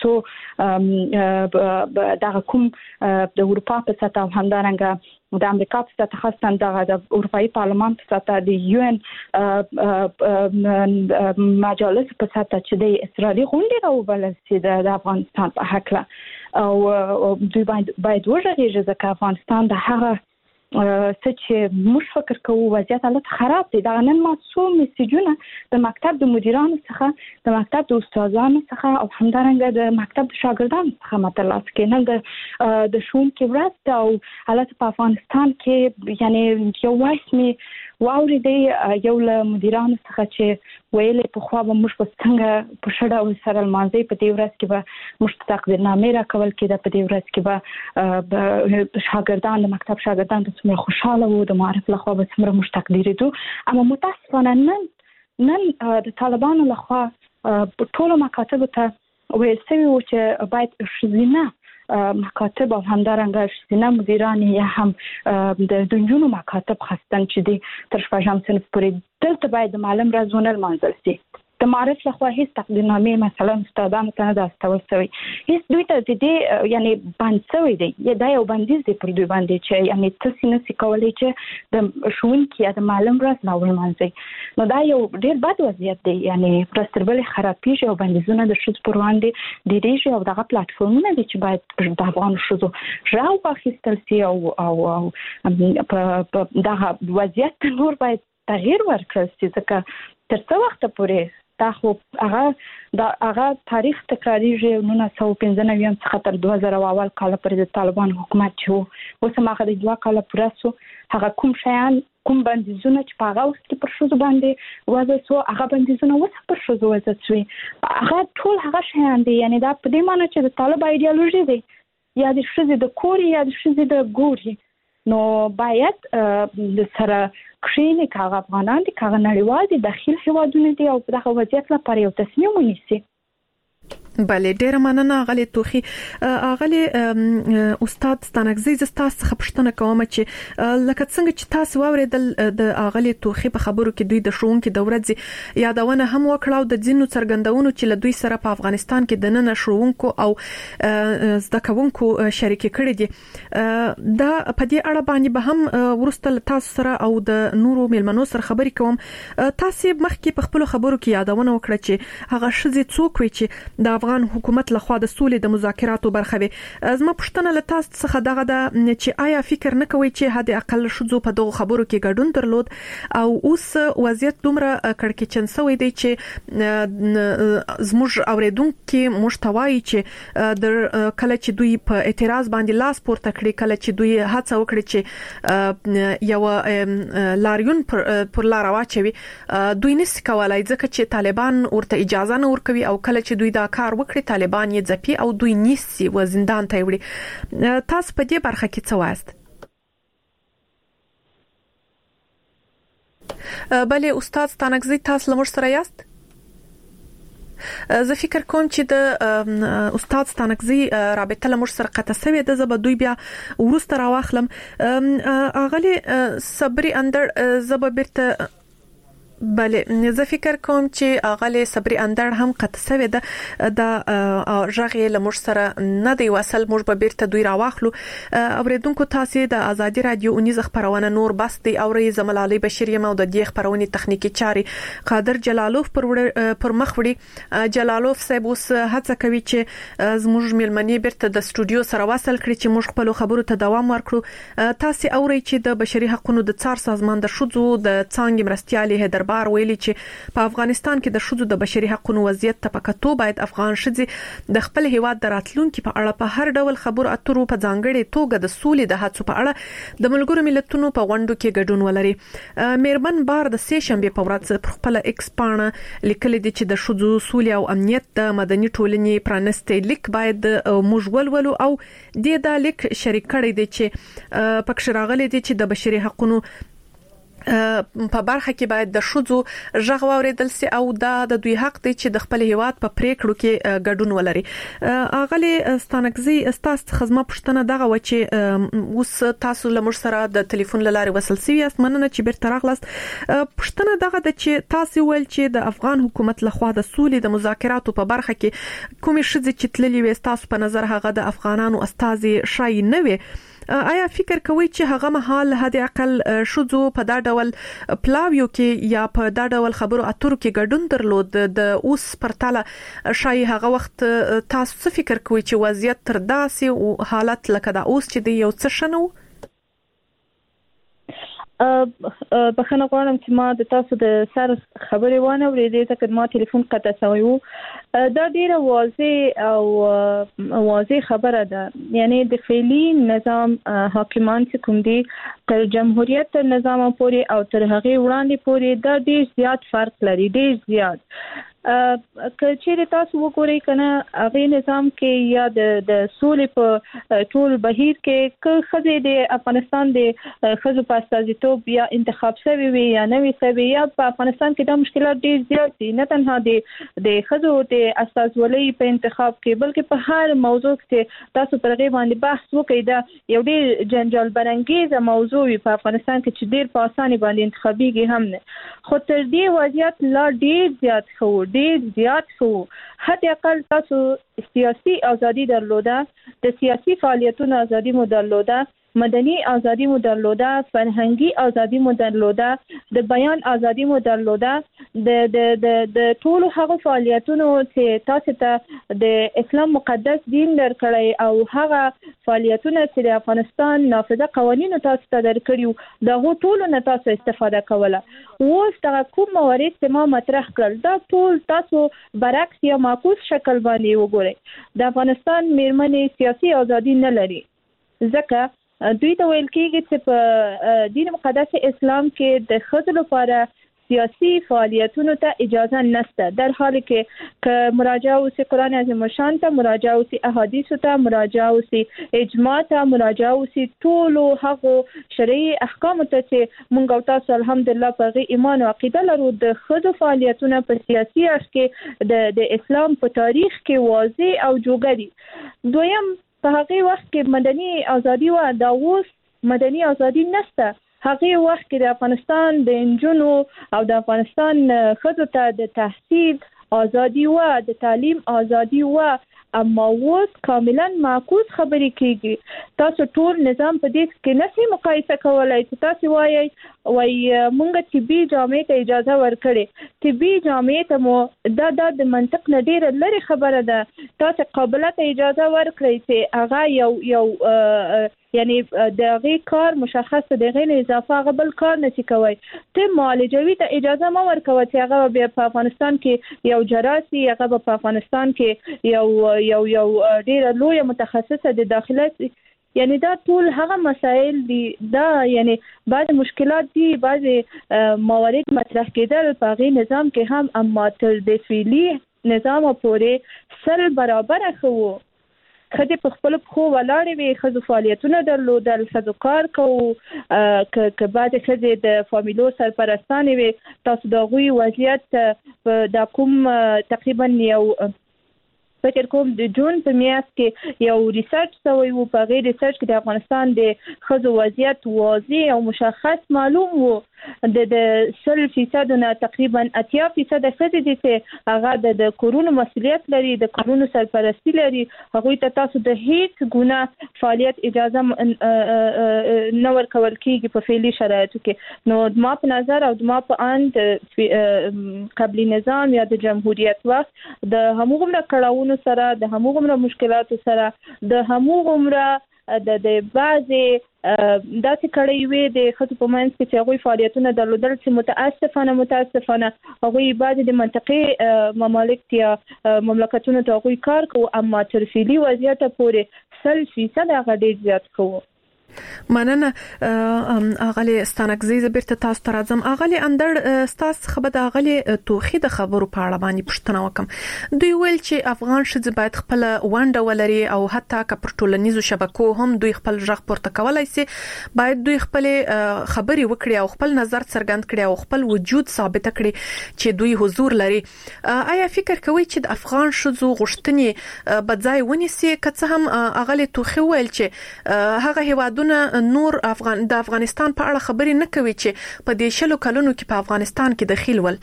ترڅو دغه کوم د اروپا په سطح او همدارنګه د امریکا په سطح خاصه دغه د اروپאי پارلمان په سطح د یو ان مجالس په سطح چې د اسرائیل غونډې راوبلل شي د افغانستان په حق او دوی باید وژغېږي ځکه افغانستان د هغه څه چې موږ فکر کوو وضعیت حالت خراب دی دا نن ما څو میسجونه د مکتب د مدیرانو څخه د مکتب د استادانو څخه او همدارنګه د مکتب د شاګردانو څخه متلاس کې نن د د شون کې ورځ او حالت په افغانستان کې یعنی یو وایس می واوري دی یو له مدیرانو څخه چې ویلې په خو به موږ په څنګه په شډه او سره المانځي په دې ورځ کې به موږ تقدیرنامې راکول کېده په دې ورځ کې به شاګردان د مکتب شاګردان د څومره خوشاله وو د معرف له خوا به څومره موږ تقدیرېدو اما متاسفانه نن نن د طالبانو له خوا په ټولو مکاتبو ته ویل شوي وو چې باید ښځینه مکاتب او همدارنګه ښځینه مدیران یا هم د دنجونو مکاتب خاصتن چې دي تر شپږم صنف پورې دلته باید د معلم رازونه لمانځل شي د معرف له خوا هیڅ تقدیرنامې مثلا استادانو ته نه استول شوی هیڅ دوی ته د دې یعنی باندې شوی دی یا دا یو بندیز دی پر دوی باندې چې یعنی تاسو نه سې کولای چې د ښوونکي یا د معلم راز نه ولمانځي نو دا یو ډیر بد وضعیت دی یعنی پرستربل خرابېږي او بندیزونه د شوز پر وړاندې ډیریږي او دغه پلیټفارمونه دي چې باید د افغان شوزو راو واخیستل شي او او په دغه وضعیت نور باید تغییر ورکړل شي ځکه تر څو وخت پورې دا خو هغه دا هغه تاریخ تکراریږي نو نه سو پنځه نوي څخه تر دوه زره اول کال پورې د طالبان حکومت چې اوس هغه د دوه کال پورې سو هغه کوم شیان کوم بندیزونه چې په هغه وخت کې پر شوزو باندې وځي سو هغه بندیزونه اوس پر شوزو وځي هغه ټول هغه شیان دي یعنی دا په دې معنی چې د طالب ایډیالوژي دی یا د شوزې د کور یا د شوزې د ګوري نو باید د سره کښینې کاغه افغانان دي کاغه نړیوال دي داخل هیوادونه دي او په دغه وضعیت لپاره یو تصمیم ونیسي بله ډیره مننه غلي توخي غلي استاد ستانګزي زستاس خپشتنه کوم چې لکه څنګه چې تاسو واوریدل د غلي توخي په خبرو کې دوی د شون کې د ورځ یادونه هم وکړاو د ځینو څرګندونو چې له دوی سره په افغانستان کې د نن شونکو او زده کوونکو شریک کړي دي دا په دې اړه باندې به هم ورسته تاسو سره او د نورو ملمنو سره خبرې کوم تاسو مخکې په خپل خبرو کې یادونه وکړه چې هغه شذې څوک وي چې د افغان حکومت لخوا د سولې د مذاکراتو برخه وي. زما پوښتنه له تاسو څخه دغه ده چې آیا فکر نه کوئ چې حد اقل شذو په دغه خبرو کې ګډون درلود او اوس وضعیت دومره کړکېچن شوی دی چې زموږ اوریدونکو مشتوي چې د کله چې دوی په اعتراض باندې لاس پورته کړی، کله چې دوی هڅه وکړي چې یو لاریون پر, پر لار واچوي، دوی نس کولای ځکه چې طالبان ورته اجازه نه ورکوي او کله چې دوی دا کار وکړي طالبان یې ځپي او دوی نیسي و زندان ته وړي. تاسو په دې برخه کې څه وایست؟ بله استاد ستانکزی تاسو لمر سره یاست؟ زه فکر کوم چې د استاد ستانکزی رابطه لمر سره قطع شوی د زب دوی بیا ورسته راوخلم. اغلی صبري اندر زب بیرته بله زه فکر کوم چې اغلی صبري اندر هم قطع شوی ده د ژغې لمر سره نه دی وصل. موږ به بیرته دوی راوخلو. اوریدونکو تاسو د ازادي رادیو اونیز خبرونه نور بس دی او ری زملالي بشیر یم او د دې خبرونه تخنیکی چاري قادر جلالوف پر پر مخ وړي. جلالوف صاحب اوس هڅه کوي چې زموږ ملمنې بیرته د استودیو سره وصل کړي چې موږ خپل خبرو ته دوام ورکړو. تاسو اوري چې د بشري حقوقو د څار سازمان د شذو د څنګه مرستيالي هدر بار ویلي چې په افغانستان کې د شذو د بشري حقوقو وضعیت ته پکاتو باید افغان شذې د خپل هیواد د راتلونکو په اړه په هر ډول خبرو اترو په ځانګړي توګه د سولې د هڅو په اړه د ملګرو ملتونو په غونډو کې ګډون ولري. مېرمن بار د سې شنبه په ورځ په خپل ایکس پاڼه لیکل دي چې د شذو سولې او امنیت د مدني ټولنې پرانستې لیک باید موږ ولولو او د دا لیک شریک کړي دي چې پکښ راغلي دي چې د بشري حقوقو په برخه کې باید د شذو ژغ واوریدل سي او دا د دوی حق دی چې د خپل هیواد په پریکړو کې ګډون ولري. اغلی ستانکزی استاس خدمت پښتنه دغه و چې اوس تاسو لمر سره د ټلیفون لارې وصل سي یاست. مننه چې بیرته راغلاست. پښتنه دغه د چې تاسو ول چې د افغان حکومت لخوا د سولې د مذاکراتو په برخه کې کومې شذې چې تللي وي تاسو په نظر هغه د افغانانو استازي شای نه وي. آیا فکر کوئ چې هغه مهال حد اقل شذو په دا ډول پلاویو کې یا په دا ډول خبرو اترو کې ګډون درلود د اوس پرتاله شای هغه وخت تاسو څه فکر کوئ چې وضعیت تر داسې او حالت لکه دا اوس چې دی یو څه شنو؟ بخښنه غواړم چې ما د تاسو د سر خبرې وانه ورېدې ته کله ما ټلیفون قطع شوی وو. دا ډیره واضح او واضح خبره ده، یعنی د فعلی نظام حاکمان چې کوم دي تر جمهوریت نظام پورې او تر هغه وړاندې پورې دا ډیر زیات فرق لري، ډیر زیات. که چیرې تاسو وګورئ کنه هغه نظام کې یا د د سولې په ټول بهیر کې که خزې د افغانستان د خزو په استازیتوب یا انتخاب شوی وي یا نه وي شوی یا په افغانستان کې د مشکلات ډیر زیات دي، نه تنها د د خزو د استازولۍ په انتخاب کې بلکې په هر موضوع کې تاسو پر غي باندې بحث وکړئ. دا یو ډیر جنجال برانګیزه موضوع په افغانستان کې چې ډیر په اساني باندې انتخابيږي هم نه، خو تر دې وضعیت لا ډیر زیات خو ډیر زیات شو. حتی اقل تاسو سیاسي ازادي درلوده، د سیاسي فعالیتونو ازادي مو درلوده، مدني ازادي مو درلوده، فرهنګي ازادي مو درلوده، د بیان ازادي مو درلوده، د د د د ټولو هغه فعالیتونو چې تاسو ته د اسلام مقدس دین درکړی او هغه فعالیتونه چې د افغانستان نافذه قوانینو تاسو ته درکړیو دغه ټولو نه تاسو استفاده کوله. اوس دا کوم موارد چې ما مطرح کړل دا ټول تاسو برعکس یا معکوس شکل باندې وګورئ. د افغانستان میرمنې سیاسي ازادي نه لري، ځکه دوی ته ویل کېږي چې په دین مقدس اسلام کې د ښځو لپاره سیاسي فعالیتونو ته اجازه نشته، در حالی کې که مراجعه وسی قرآن عظیم الشان ته، مراجعه وسی احادیث ته، مراجعه وسی اجماع ته، مراجعه وسی ټولو هغو شرعي احکام ته چې مونږ او تاسو الحمدلله په غي ایمان او عقیده لرو، د ښځو فعالیتونه په سیاسي اړخ کې د د اسلام په تاریخ کې واضح او جوګه دي. دویم په هغه وخت کې مدني ازادي و، دا اوس مدني ازادي نشته. هغه وخت کې د افغانستان د انجونو او د افغانستان ښځو ته د تحصیل ازادي و، د تعلیم ازادي و اما اوس کاملا معکوس خبرې کیږي تاسو ټول نظام په دې کې نشي مقایسه کولای چې تاسو وایي وای مونږ طبي جامع ته اجازه ورکړي طبي جامع ته مو دا د منطق نه ډیره لري خبره ده تاسو قابلیت ته اجازه ورکړئ چې هغه یو یو یعنی دغه کار مشخص دغه نه اضافه غبل کار نشي کوي ته معالجوي ته اجازه ما ورکوي چې هغه بیا په افغانستان کې یو جراحي هغه په افغانستان کې یو یو یو ډیره لوی متخصصه د داخله یعنی دا ټول هغه مسائل دي دا یعنی بعض مشکلات دي بعض موارد مطرح کېدل په غي نظام کې هم اما تر د فعلی نظام پورې سل برابر خو خدي په خپل خو ولاړې وي خزو فعالیتونه درلودل خزو کار کوو ک بعد خزي د فامیلو سرپرستانې وي تاسو د غوي وضعیت د کوم تقریبا یو فکر کوم د جون په میاشت کې یو ریسرچ شوی وو په غیر ریسرچ کې د افغانستان د خزو وضعیت واضح او مشخص معلوم وو د د سل فیصد نه تقریبا اتیا فیصد خزي دي چې هغه د کورونو مسؤلیت لري د کورونو سرپرستی لري هغه ته تاسو د هیڅ ګناه فعالیت اجازه نه ورکول کیږي په فعلی شرایطو کې نو ما په نظر او ما په اند قبل نظام یا د جمهوریت وخت د همغه کړهونو سره د همغه مشکلاتو سره د همغه د د بعضي داسې کړي وي د خصوص په منځ کې چې هغه فعالیتونه درلودل چې متاسفانه متاسفانه هغه بعضي د منطقي ممالک یا مملکتونو ته هغه کار کوي اما تر فعلی وضعیت پورې سل فیصد هغه ډیر زیات کوي مننه اغلی ستانکزی زبرته تاسو ته راځم اغلی اندر تاسو خبر د اغلی توخی د خبرو په اړه باندې پوښتنه وکم دوی ویل چې افغان شذ باید خپل وانډه ولري او حتی که پر ټولنیزو شبکو هم دوی خپل ژغ پورته کولای شي باید دوی خپل خبري وکړي او خپل نظر څرګند کړي او خپل وجود ثابت کړي چې دوی حضور لري آیا فکر کوي چې د افغان شذ غوښتنې بدځای ونیسي که څه هم اغلی توخی ویل چې هغه هیواد نور افغان د افغانستان په اړه خبرې نه کوي چې په دې شلو کلونو کې په افغانستان کې دخیل ول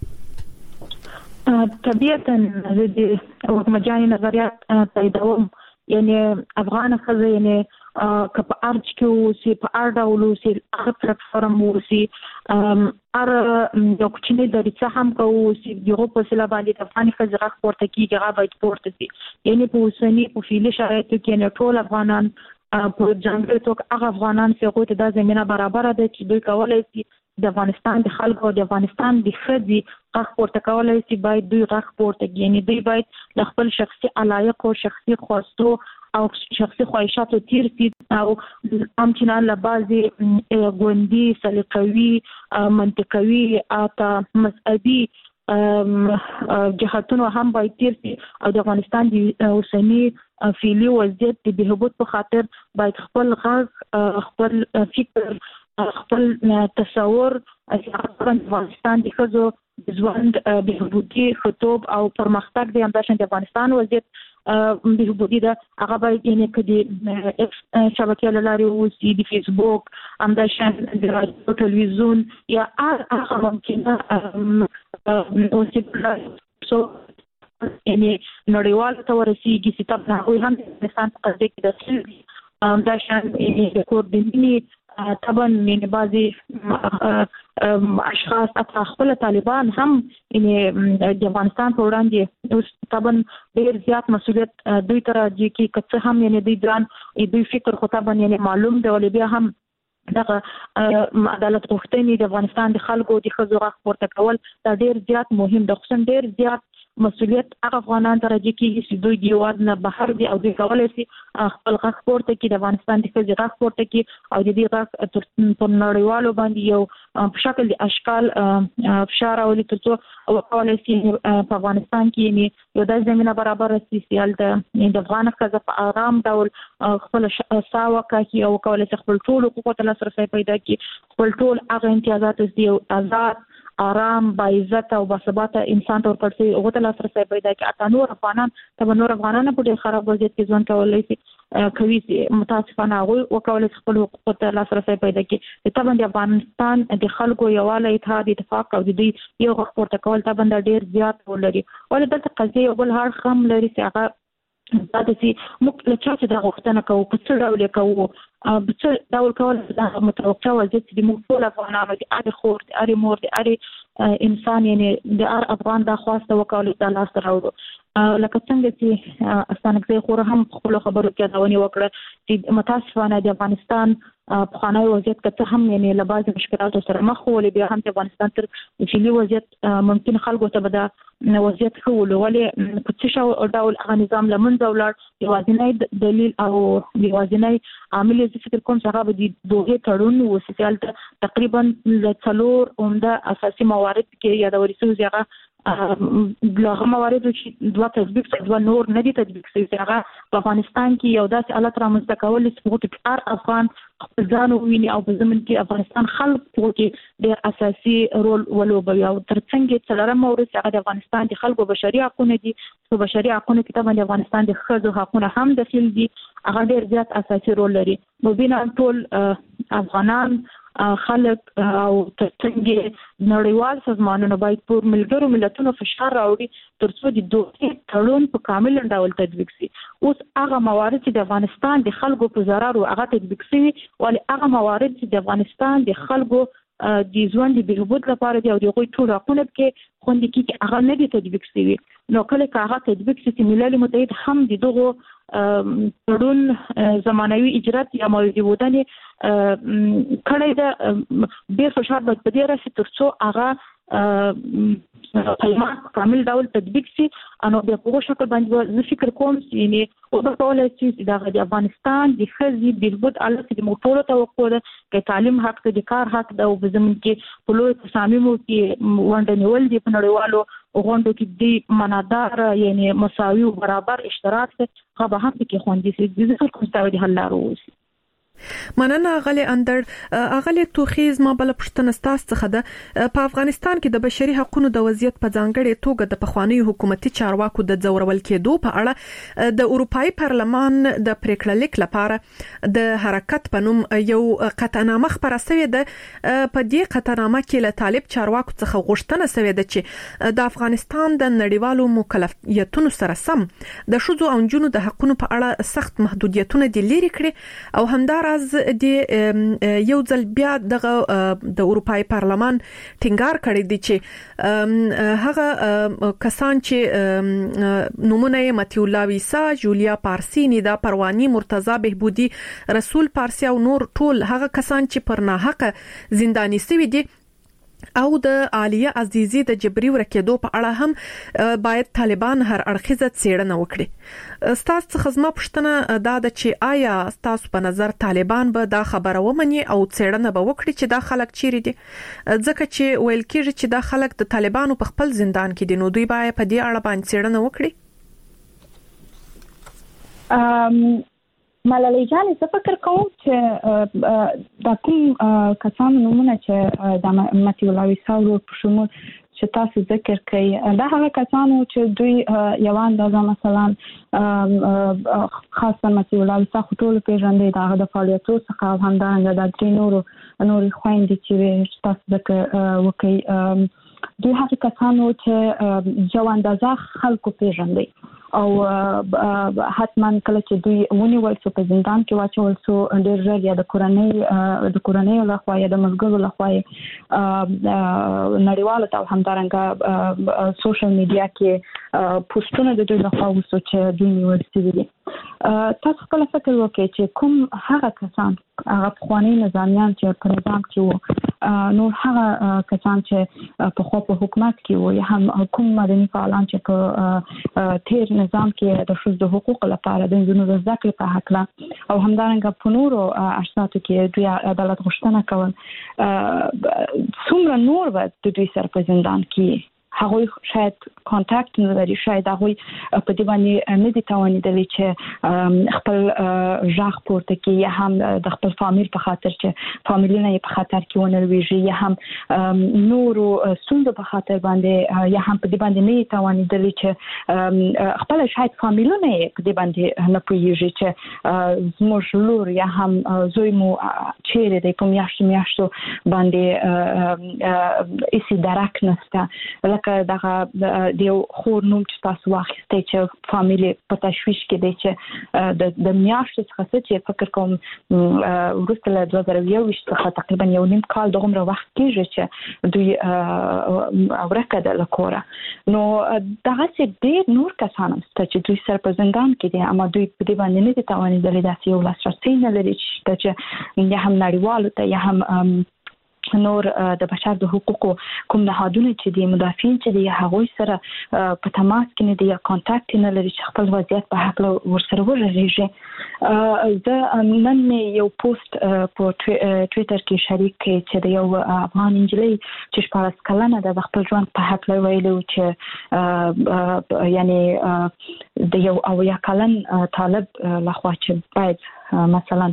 طبيعتا د حکومتجاني نظریات تاییدوم یعنی افغان خزه یعنی کپ ارج کې وسی په اړه ولوسی هغه پلیټفارم وسی ار یو کوچنی د ریڅ هم کوي یو په سلا باندې د افغان خزه غږ پورته کیږي هغه باید پورته شي یعنی په اوسنی په فعلی شرایطو کې نه ټول افغانان په ځانګړي توګه هغه افغانان چې هغه ته د زمينه برابر ده چې دوی کولای شي د افغانستان د خلکو او د افغانستان د خدي غږ پورته کولای شي باید دوی غږ پورته کړي یعنی دوی باید د خپل شخصي علایق او شخصي خواستو او شخصي خواهشاتو تیر سي او همچنان له بعضي ګوندي سلیقوي منطقوي اته مذهبي جهاتونو هم باید تیر سي او د افغانستان د اوسنی فعلی وضعیت د بهبود په خاطر باید خپل غږ خپل فکر خپل تصور د افغانستان د خزو ځوند بهبودي خطوب او پرمختګ د همداشان د افغانستان وضعیت بهبودي ده هغه باید یعنی کدي شبکې لاري او سي د فیسبوک همداشان د رادیو تلویزیون یا هغه ممکنه او سي یعنی نړیوال ته ورسیږي چې تاسو نه هم د افغانستان په قضیه کې د هم دا شان د کوردینی طبعا من بعضی اشخاص اته خپل طالبان هم یعنی د افغانستان په وړاندې طبعا ډیر زیات مسؤلیت دوی تر راځي کې کڅ هم یعنی دوی ځان دوی فکر خو طبعا یعنی معلوم دی ولې بیا هم دغه عدالت غوښتنې د افغانستان د خلکو د خزو غږ پورته کول دا ډیر زیات مهم د خصوصا ډیر زیات مسؤلیت هغه افغانان ته راځي چې دوی د یواد نه بهر دي او دوی کولای شي خپل غږ پورته کړي د افغانستان د خزو غږ پورته کړي او د دې غږ په نړیوالو باندې یو په شکل د اشکال فشار او د تاسو او کولای شي په افغانستان کې یعنی یو د زمينه برابر شي سیال د افغان خزه په آرام ډول خپل ساوه کوي او کولای شي خپل ټول حقوق ته لاسرسي پیدا کړي خپل ټول هغه امتیازات دي آزاد آرام با عزت او با ثبات انسان ته ورپړسي هغه ته لاسرسي پیدا کړي اته نور افغانان ته نور افغانان په ډېر خراب وضعیت کې ځان کولای شي کوي متاسفانه هغه وکولای خپل حقوق ته لاسرسي پیدا کړي ته باندې افغانستان د خلکو یواله اتحاد اتفاق او د دې یو غوښتنه کول ته باندې ډېر زیات ولري ولې دلته قضیه بل هر خام لري چې هغه دا د موږ له چا چې د غوښتنه کوو په څه ډول کوو په څه ډول کول د متوقع وضعیت د موږ ټول افغانانو د اړ خور د اړ مور د اړ انسان یعنی د اړ افغان د خواسته وکول د لاس راوړو لکه څنګه چې استانکزی خور هم خپل خبرو کې دا ونی وکړه چې متاسفانه د افغانستان په خانای وضعیت کې هم یعنی له بعض مشکلاتو سره مخ ولې بیا هم د افغانستان تر فعلی وضعیت ممکن خلکو ته به د وضعیت خول ولې په څه ډول هغه نظام لمن دولت یوازینی دلیل او یوازینی عامل چې فکر کوم څنګه به د دوه تړون وسیال تقریبا ل څلور عمده اساسي موارد کې یادوري شو ځای دغه موارد چې دوه تطبیق دوه نور نه دي تطبیق شوی هغه په افغانستان کې یو داسې حالت رامنځته کول چې هر افغان خپل ځان وویني او په زمين کې افغانستان خلک کې ډېر اساسي رول ولوبوي او ترڅنګ څلورم مورد هغه د افغانستان د خلکو بشري حقوقو دي په بشري حقوقو کې طبعا د افغانستان د ښځو حقوقونه هم داخل دي هغه ډېر زیات اساسي رول لري نو بنا ټول افغانان خلک او ترڅنګ نړیوال سازمانونو باید پر ملګرو ملتونو فشار راوړي ترڅو د دوه تړون په کامل ډول تطبیق شي اوس هغه موارد چې د افغانستان د خلکو په ضرر او هغه تطبیق شي ولې هغه موارد چې د افغانستان د خلکو د ژوند د بهبود لپاره دی او د غوي ټول حقوق کې خوندې کې هغه نه دي تطبیق شوی نو کله چې هغه تطبیق شي ملل متحد هم د دغه تړون زمانوي اجرات یا موجودي ودانې کړي دا ډېر فشار به په دې راسي ترڅو هغه کلمات کامل ډول تطبیق شي انو د په شکل باندې زه فکر کوم چې او په ټول چې د افغانستان د خزي بهبود الف د موټولو توقع ده چې تعلیم حق د کار حق د وبزمن کې په لوی تصامیمو کې ونډه نیول دي په نړیوالو غونډو کې د منادار یعنی مساوي او برابر اشتراک څخه به هم کې خوندې شي د څه کومه حل لارو وي مننه غلي اندر اغلی توخیز ما بل پښتنه ستاسو څخه ده په افغانستان کې د بشري حقوقو د وضعیت په ځانګړي توګه د پخوانی حکومتي چارواکو د ځورول کېدو په اړه د اروپאי پارلمان د پریکړه لیک لپاره د حرکت په نوم یو قطعنامه خبره شوې ده په دې قطعنامه کې له طالب چارواکو څخه غوښتنه شوې ده چې د افغانستان د نړیوالو مکلفیتونو سره سم د شذو او جنونو د حقوقو په اړه سخت محدودیتونه د لري کړي او همدار از د یو ځل بیا دغه د اروپאי پارلمان ټینګار کړی دی چې هغه کسان چې نمونه متي الله ویسا جولیا پارسی نیدا پروانی مرتضی بهبودی رسول پارسی او نور ټول هغه کسان چې پر نه حق زنداني شوی دي او د عالیه عزیزی د جبري ورکېدو په اړه هم باید طالبان هر اړخیزه څېړنه وکړي ستاسو څخه زما پوښتنه دا ده چې آیا ستاسو په نظر طالبان به دا خبره ومني او څېړنه به وکړي چې دا خلک چیرې دي ځکه چې ویل کېږي چې دا خلک د طالبانو په خپل زندان کې دي نو دوی باید په دې اړه باندې څېړنه وکړي ام ملالۍ جان څه فکر کوم چې د کوم کسانو نومونه چې د متي الله ویسا په شمول چې تاسو ذکر کړئ دا هغه کسانو چې دوی یو اندازه مثلا خاصه متي الله ویسا ټول پیژندې دا د فعالیتو څخه هم دا د درې نورو نوري خويندې چې تاسو ذکر وکړئ دوی هغه کسانو چې یو اندازه خلکو پیژندې او حتما کله چې دوی ونیول شو په زندان کې واچول شو ډېر ژر یا د کورنۍ د کورنۍ له خوا یا د ملګرو له خوا نړیوالو ته همدارنګه سوشل میډیا کې پوسټونه د دوی له خوا وشو چې دوی نیول شوي دي تاسو کله فکر وکړئ چې کوم هغه کسان هغه پخوانی نظامیان چې په نظام کې وو نو هغه کسان چې په خو په حکومت کې وو یا هم کوم مدني فعالان چې په تیر نظام کې د شذ حقوق لپاره د جنونو د ذکر په حق لا او همدارنګه په نورو اشتاتو کې دوی عدالت غوښتنه کول څومره نور و د دوی سره په زندان کې هغه شاید کانټاکټ نه لري شاید هغه په دې باندې نه دي توانیدلی چې خپل ژغ پورته کې یا هم د خپل فامیل په خاطر چې فامیلونه یې په خاطر کې ونلويږي یا هم نورو ستونزو په خاطر باندې یا هم په دې باندې نه توانیدلی چې خپل شاید فامیلونه یې په دې باندې نه پوهیږي چې زموږ لور یا هم زوی مو چیرې د کوم یاشت میاشتو باندې ایسي درک نسته ځکه دغه د یو خور نوم چې تاسو واخیستئ چې فامیلی په تشویش کې دی چې د د میاشتې څخه چې فکر کوم وروسته له دوه زره یوویشت څخه تقریبا یو نیم کال دغومره وخت کېږي چې دوی ورکه ده له کوره. نو دغسې ډېر نور کسان هم شته چې دوی سره په زندان کې دي، اما دوی په دې باندې نه دي توانېدلي داسې یو لاسرسی نه لري چې یا هم نړیوالو ته یا هم نور د بشر د حقوقو کوم نهادونه چې د مدافعین چې د هغوی سره په تماس کې نه دي یا کانټاکټ نه لري چې خپل وضعیت په حق ورسره وغږیږي. زه نن یو پوسټ په ټویټر کې شریک کړ چې د یو افغان نجلۍ چې شپاړس کلنه ده د خپل ژوند په حق ویلو چې یعنی د یو اویا کلن طالب لخوا چې باید مثلا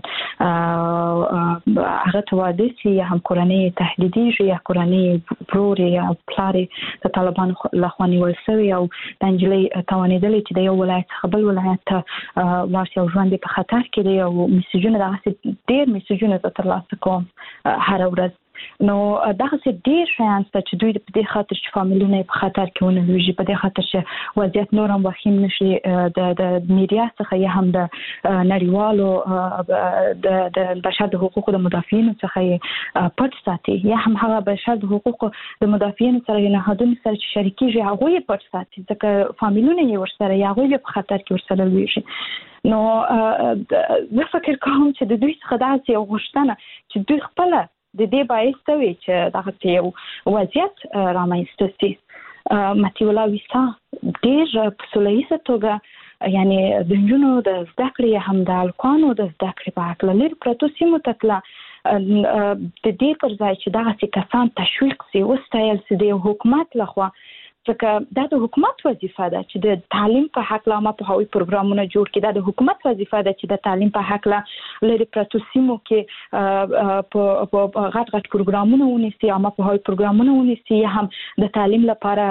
هغه ته واده سي یا هم کورنۍ تهدیدي یا کورنۍ برور یا پلار د طالبانو لخوا نیول شوی او د نجلۍ توانېدلې چې د یو ولایت څخه بل ولایت ته لاړ شي او ژوند په خطر کې دی او میسجونه دغسې ډېر میسجونه زه ترلاسه کوم هره ورځ. نو دغسې ډېر شیان شته چې دوی په دې خاطر چې فامیلونه یې په خطر کې ونه لویږي، په دې خاطر چې وضعیت نور هم وخیم نشي د د میډیا څخه یا هم د نړیوالو د د بشر د حقوقو د مدافعینو څخه یې پټ ساتي یا هم هغه بشر د حقوقو د مدافعینو سره یا نهادونو سره چې شریکېږي هغوی یې پټ ساتي ځکه فامیلونه یې ورسره یا هغوی یې په خطر کې ورسره لویږي. نو زه فکر کوم چې د دوی څخه داسې یو غوښتنه چې دوی خپله د دې باعث ته وي چې دغه یو وضعیت رامنځته سي. متي الله ویسا ډېر په سوله توګه یعنی د نجونو د زده کړې هم د هلکانو د زده کړې په هکله لرې پرتو سیمو ته تله د دې پر ځای چې دغسې کسان تشویق سي وستایل سي د یو حکومت لخوا، ځکه دا د حکومت وظیفه ده چې د تعلیم په هکله عامه پوهاوي پروګرامونه جوړ کړي. دا د حکومت وظیفه ده چې د تعلیم په هکله لرې پرتو سیمو کې په غټ غټ پروګرامونه ونیسي، عامه پوهاوي پروګرامونه ونیسي، یا هم د تعلیم لپاره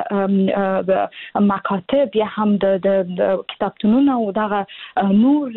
مکاتب یا هم د کتابتونونه او دغه نور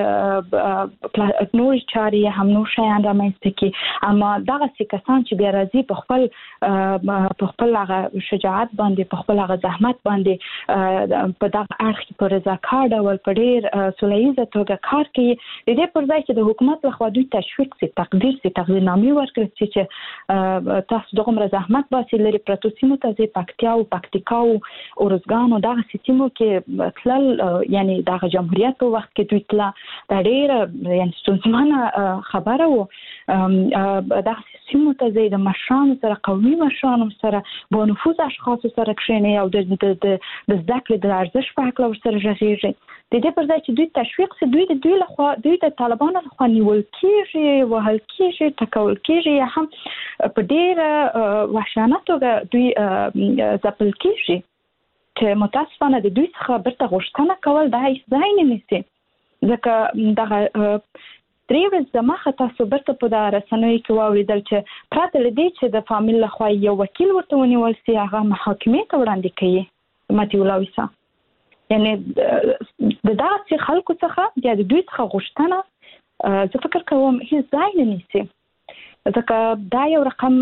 نور چارې یا هم نور شیان رامنځته کړي. اما دغسې کسان چې بیا راځي په خپل په خپل هغه شجاعت باندې خپل هغه زحمت باندې په دغه اړخ په رضاکار ډول په ډېر سوله توګه کار کوي، د دې پر ځای چې د حکومت لخوا دوی تشویق سي، تقدیر سي، تقدیرنامې ورکړل سي چې تاسو دغومره زحمت باسئ لرې پرتو سیمو ته ځئ، پکتیا او پکتیکا او ارزګان او دغسې سیمو کې تلل یعنی دغه جمهوریت په وخت کې دوی تله دا ډېره یعنی ستونزمنه خبره وه. دغسې سیمو ته ځئ، د مشرانو سره قومي مشرانو سره با نفوذ اشخاصو سره کښېنئ او د د زده کړې د ارزښت په هکله ورسره غږېږئ. د دې پر ځای چې دوی تشویق سي، دوی د دوی لخوا دوی د طالبانو لخوا نیول کېږي، وهل کېږي، ټکول کېږي یا هم په ډېره وحشیانه توګه دوی ځپل کېږي چې متاسفانه د دوی څخه بیرته غوښتنه کول دا هیڅ ځای نه نیسي. ځکه دغه درې ورځې دمخه تاسو بیرته په دغه رسنیو کې واورېدل چې پرته له دې چې د فامیل لخوا یو وکیل ورته ونیول سي، هغه محاکمې ته وړاندې کوي متي الله ویسا. یعنی د دغسې خلکو څخه یا د دوی څخه غوښتنه زه فکر کوم هیڅ ځای نه نیسي، ځکه دا یو رقم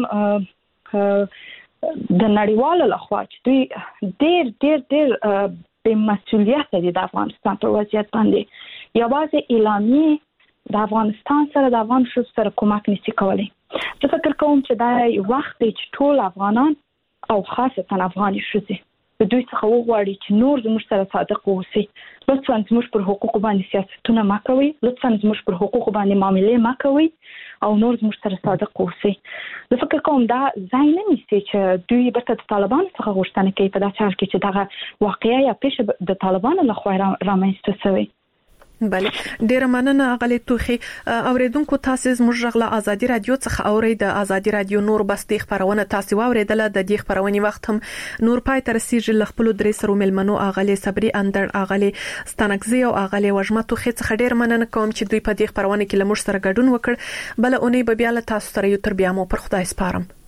د نړیوالو لخوا چې دوی ډېر ډېر ډېر بې مسؤلیته دي د افغانستان په وضعیت باندې. یوازې اعلامیې د افغانستان سره د افغان ښځو سره کومک نشي کولی. زه فکر کوم چې دا یو وخت دی چې ټول افغانان او خاصتا افغاني ښځې د دوی څخه وغواړي چې نور زموږ سره صادق واوسي. لطفا زموږ پر حقوقو باندې سیاستونه مه کوئ، لطفا زموږ پر حقوقو باندې معاملې مه کوئ او نور زموږ سره صادق واوسي. زه فکر کوم دا ځای نه نیسي چې دوی بیرته د طالبانو څخه غوښتنه کوي په داسې حال کې چې دغه واقعه یا پیښه د طالبانو لخوا رامنځته شوې. بله ډیره مننه اغلی توخي. اوریدونکو تاسو زموږ غږ له ازادي رادیو څخه اورئ. د ازادي رادیو نور بستي خبرونه تاسو واوریدله. د دې خبرونې وخت هم نور پای تر سیج له خپل درې سرو ملمنو اغلی صبري اندر، اغلی ستانکزي او اغلی وجمه توخي څخه ډیر مننه کوم چې دوی په دې خبرونه کې لمر سره ګډون وکړ. بل اونۍ به بیا له تاسو سره یو تر بیا مو پر خدای سپارم.